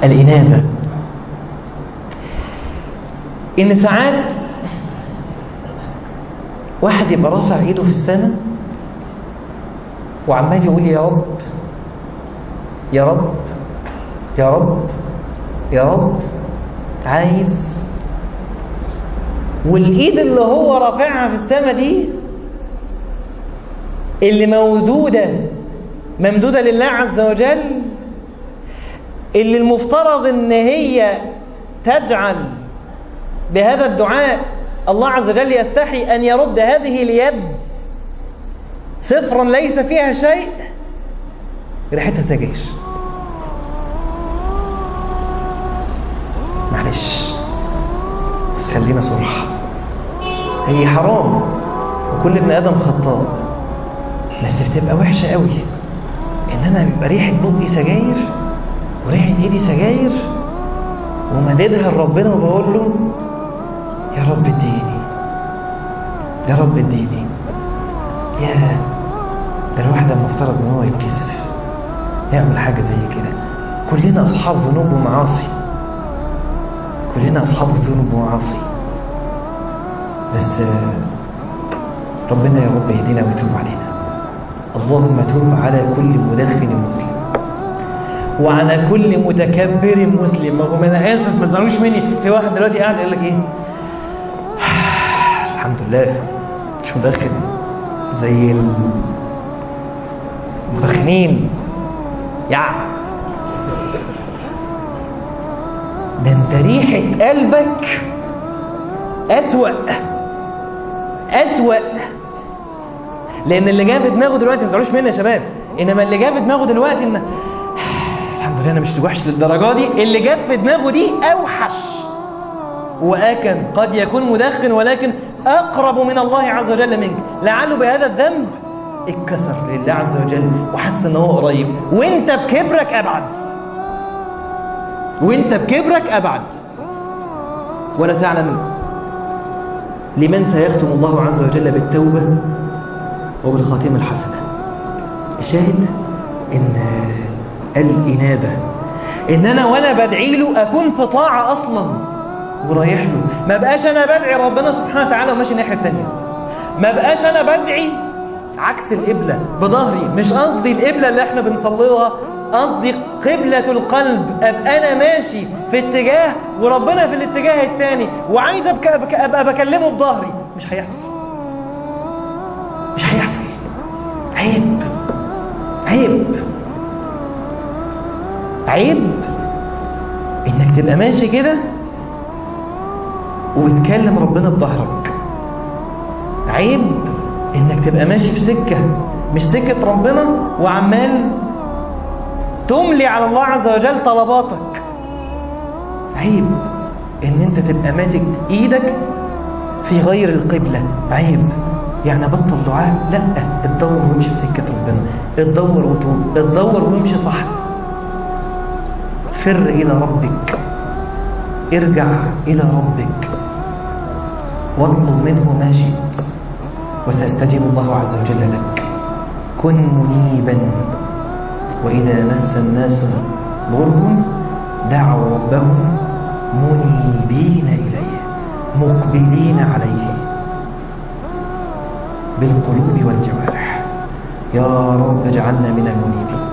الإنابة. إن ساعات واحد يبقى رافع إيده في السماء وعمال يقول يا رب يا رب يا رب يا رب، عايز، والإيد اللي هو رافعها في السماء دي اللي ممدودة لله عز وجل، اللي المفترض ان هي تجعل بهذا الدعاء الله عز وجل يستحي ان يرد هذه اليد صفرا ليس فيها شيء، ريحتها سجاير. معلش بس خلينا صراحة، هي حرام وكل ابن ادم خطاء، بس بتبقى وحشة قوي ان انا بيبقى ريحة بقي سجاير وريحة ايدي سجاير ومددها لربنا وبقول له يا رب اديني يا رب اديني. يا ده الواحد المفترض ان هو يتكسف يعمل حاجة زي كده. كلنا اصحاب ذنوب ومعاصي، كلنا اصحاب ذنوب ومعاصي، بس ربنا يا رب يهدينا ويتوب علينا. اللهم توب على كل مدخن مسلم وعلى كل متكبر مسلم. ما انا اسف ما تزعلوش مني، في واحد دلوقتي قاعد يقول لك ايه الحمد لله مش مدخن زي المدخنين يعني. ده انت ريحة قلبك أسوأ، لأن اللي جاب دماغه دلوقتي ما تزعلوش مني يا شباب، إنما اللي جاب دماغه دلوقتي إن الحمد لله أنا مش وحش للدرجة دي، اللي جاب في دماغه دي أوحش وأكن قد يكون مدخن ولكن أقرب من الله عز وجل منك، لعله بهذا الذنب اتكسر لله عز وجل وحس إن هو قريب، وأنت بكبرك أبعد، وأنت بكبرك أبعد. ولا تعلم لمن سيختم الله عز وجل بالتوبة وبالخاتمة الحسنة. الشاهد إن الإنابة إن أنا وأنا بدعي له أكون في طاعة أصلا ورايح له، ما بقاش أنا بدعي ربنا سبحانه وتعالى وماشي الناحية الثانية، ما بقاش أنا بدعي عكس القبلة بظهري. مش قصدي القبلة اللي احنا بنصليها، قصدي قبلة القلب، أبقى أنا ماشي في اتجاه وربنا في الاتجاه الثاني وعايز أبقى بكلمه بظهري. مش هيحصل، مش هيحصل. عيب عيب عيب إنك تبقى ماشي كده وبتكلم ربنا بظهرك. عيب إنك تبقى ماشي في سكة مش سكة ربنا وعمال تملي على الله عز وجل طلباتك. عيب ان انت تبقى ماسك ايدك في غير القبلة. عيب يعني بطل دعاء، لا اتدور وامشي في سكة ربنا، اتدور وتوب، اتدور وامشي صح. فر الى ربك، ارجع الى ربك واطلب منه ما شئت وسيستجيب الله عز وجل لك. كن منيبا وإذا مس الناس ضر دعوا ربهم منيبين إليه مقبلين عليه بالقلوب والجوارح. يا رب اجعلنا من المنيبين.